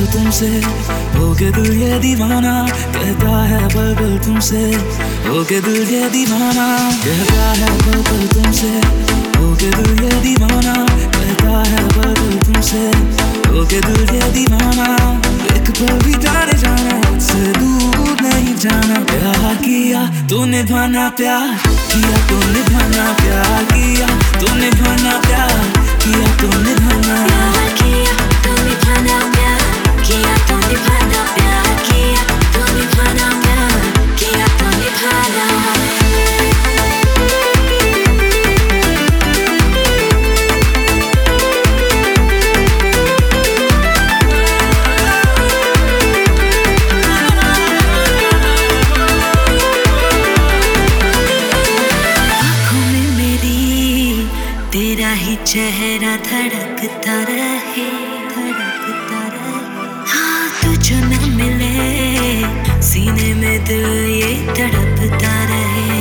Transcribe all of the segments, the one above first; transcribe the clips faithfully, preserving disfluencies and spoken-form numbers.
तुमसे, हो के दिल ये दीवाना, कहता है पल पल तुमसे, हो के दिल ये दीवाना, कहता है पल पल तुमसे, हो के दिल ये दीवाना, कहता है पल पल तुमसे, हो के दिल ये दीवाना। एक पल भी जाने जाना, मुझसे दूर नहीं जाना। प्यार किया तो निभाना, प्यार किया तो निभाना, प्यार किया तो निभाना, प्यार किया तो निभाना, प्यार किया तो निभाना, प्यार किया तो निभाना, प्यार किया तो निभाना, प्यार किया तो निभाना। तेरा ही चेहरा धड़कता रहे, धड़कता रहे। हाँ तुझे न मिले, सीने में दिल ये तड़पता रहे।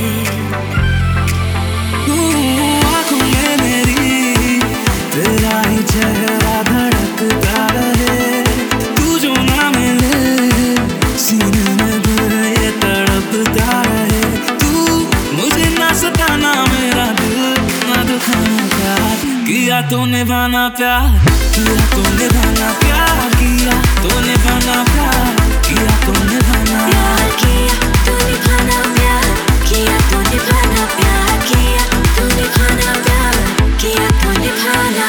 आँखों में मेरी तेरा ही चेहरा धड़कता रहे। तू जो ना मिले, सीने में दिल ये तड़पता रहे। तू मुझे ना सताना, मेरा दिल ना दुखाना। प्यार किया तो निभाना, प्यार किया तो निभाना, प्यार किया तो निभाना, प्यार किया तो निभाना, प्यार किया तो निभाना, प्यार किया तो निभाना, प्यार किया तो निभाना, प्यार किया तो निभाना।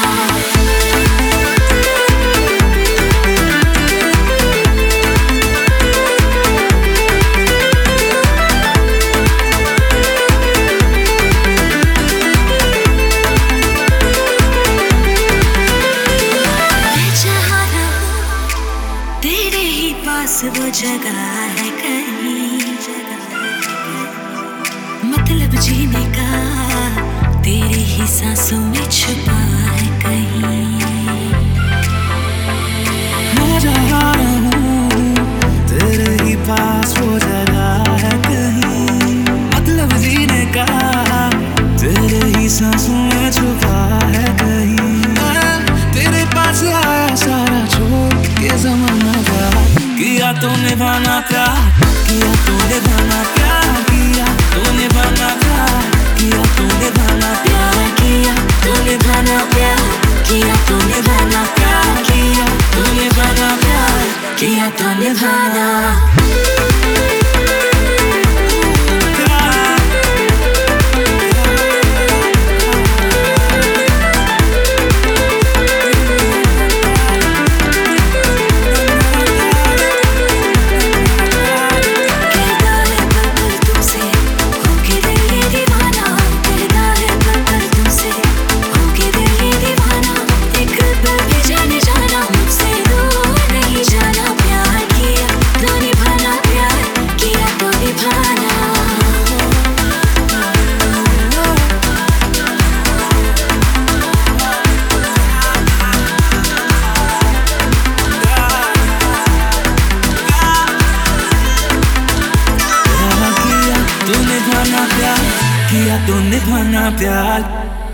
वो जगह है कहीं, मतलब जीने का तेरी ही सांसों में छुपा है कहीं। मैं जा रहा हूँ तेरे ही पास, वो जगह है कहीं, मतलब जीने का तेरे ही सांसों में छुपा है कहीं। तेरे पास आया सारा छोड़ के ज़माना, किया तो निभाना, प्यार किया तो निभाना, प्यार किया तो निभाना, प्यार किया तो निभाना, प्यार किया तो निभाना, प्यार किया तो निभाना, प्यार किया तो निभाना, प्यार किया तो निभाना। किया तो निभाना, प्यार